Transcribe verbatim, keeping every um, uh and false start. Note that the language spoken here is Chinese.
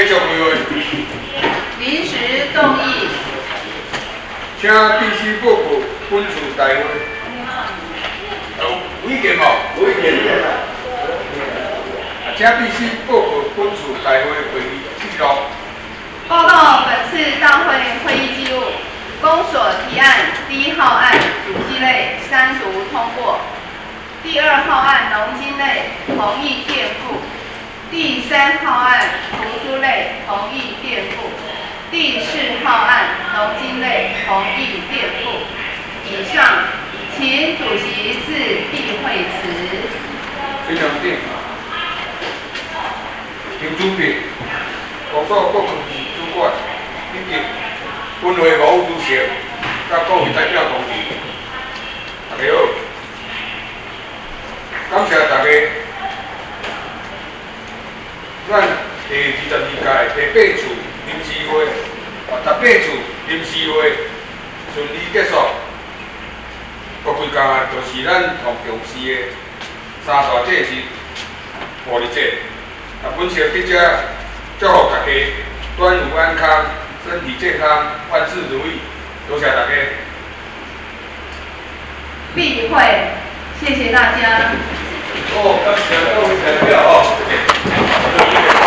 续开会。 临时动议， 请必须报告本次大会。有意见无？有意见。啊，请必须报告本次大会会议记录。 报告本次大会会议记录。公所提案第一号案主计类三读通过，第二号案农经类同意垫付，第三号案图书类同意垫付，第四号案农经类同意垫付。以上，请主席自闭会词。 非常定。张主编，公所各分局主管以及本会务主席，甲各位代表同志，大家好，感谢大家。咱第二十二届第八次临时会，啊，十八次临时会顺利结束。各位工案就是咱同重视的三大节日、护理节。啊，本席伫遮祝福大家端午安康。身体健康，万事如意，多谢大家。 闭会，谢谢大家。 哦，感谢各位代表哦。